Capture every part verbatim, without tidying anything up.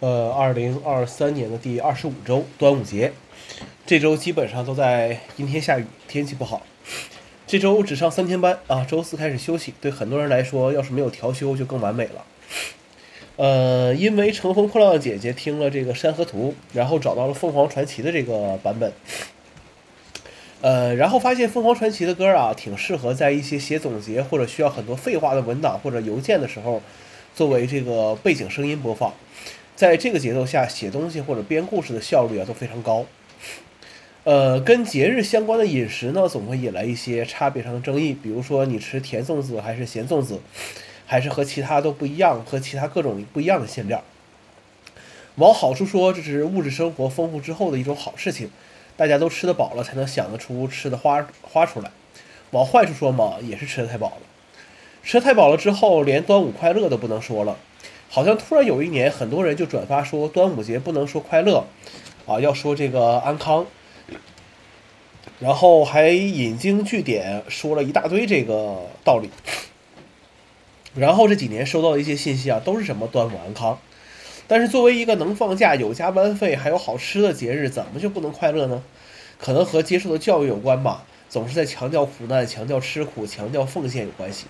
呃，二零二三年的第二十五周，端午节，这周基本上都在阴天下雨，天气不好。这周只上三天班啊，周四开始休息。对很多人来说，要是没有调休就更完美了。呃，因为乘风破浪的姐姐听了这个《山河图》，然后找到了凤凰传奇的这个版本。呃，然后发现凤凰传奇的歌啊，挺适合在一些写总结或者需要很多废话的文档或者邮件的时候，作为这个背景声音播放。在这个节奏下写东西或者编故事的效率啊都非常高。呃，跟节日相关的饮食呢，总会引来一些差别上的争议，比如说你吃甜粽子还是咸粽子，还是和其他都不一样，和其他各种不一样的馅料。往好处说，这是物质生活丰富之后的一种好事情，大家都吃得饱了，才能想得出吃的花花出来。往坏处说嘛，也是吃得太饱了，吃得太饱了之后，连端午快乐都不能说了。好像突然有一年，很多人就转发说端午节不能说快乐，啊，要说这个安康，然后还引经据典说了一大堆这个道理。然后这几年收到的一些信息啊，都是什么端午安康，但是作为一个能放假、有加班费还有好吃的节日，怎么就不能快乐呢？可能和接受的教育有关吧，总是在强调苦难、强调吃苦、强调奉献有关系。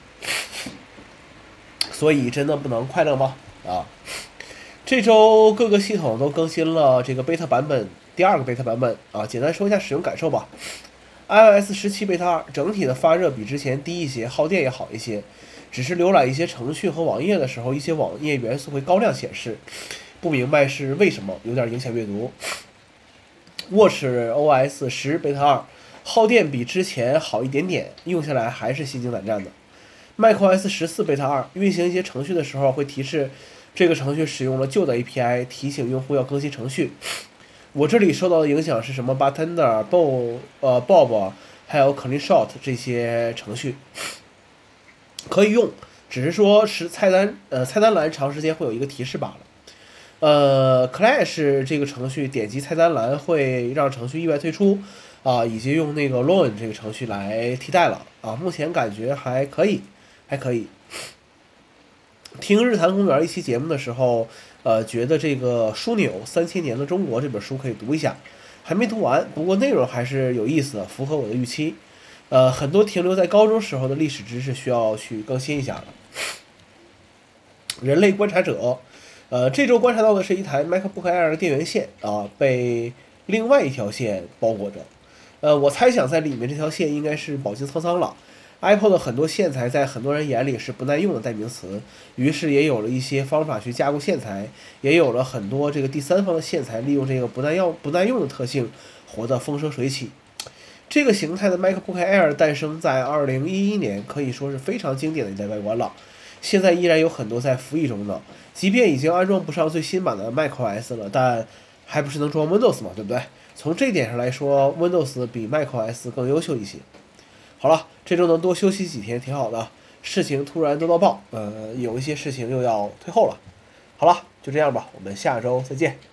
所以真的不能快乐吗？啊，这周各个系统都更新了这个 beta 版本，第二个 beta 版本啊，简单说一下使用感受吧。iOS 十七 beta 二整体的发热比之前低一些，耗电也好一些，只是浏览一些程序和网页的时候，一些网页元素会高亮显示，不明白是为什么，有点影响阅读。watchOS 十 beta 二耗电比之前好一点点，用下来还是心惊胆战的。macOS 十四 beta 二运行一些程序的时候会提示这个程序使用了旧的 A P I， 提醒用户要更新程序。我这里受到的影响是什么 Bartender、Bob、呃 Bob 还有 CleanShot 这些程序可以用，只是说是菜单呃菜单栏长时间会有一个提示罢了。呃 Clash 这个程序点击菜单栏会让程序意外退出啊，以及用那个 Loan 这个程序来替代了啊，目前感觉还可以。还可以。听日坛公园一期节目的时候，呃，觉得这个枢纽三千年的中国这本书可以读一下，还没读完，不过内容还是有意思的，符合我的预期。呃，很多停留在高中时候的历史知识需要去更新一下了。人类观察者，呃，这周观察到的是一台 MacBook Air 的电源线啊，被另外一条线包裹着。呃，我猜想在里面这条线应该是饱经沧桑了。Apple 的很多线材在很多人眼里是不耐用的代名词，于是也有了一些方法去加固线材，也有了很多这个第三方的线材利用这个不耐用不耐用的特性活得风生水起。这个形态的 MacBook Air 诞生在二零一一年，可以说是非常经典的一代外观了。现在依然有很多在服役中的，即便已经安装不上最新版的 macOS 了，但还不是能装 Windows 嘛，对不对？从这一点上来说 ，Windows 比 macOS 更优秀一些。好了，这周能多休息几天挺好的，事情突然都到爆，呃，有一些事情又要退后了。好了，就这样吧，我们下周再见。